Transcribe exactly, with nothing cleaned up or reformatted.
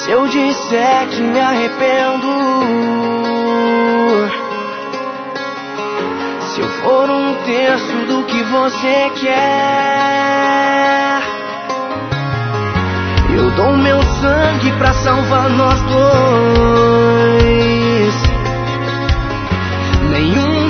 Se eu disser que me arrependo, se eu for um terço do que você quer, eu dou meu sangue pra salvar nós dois. Nenhum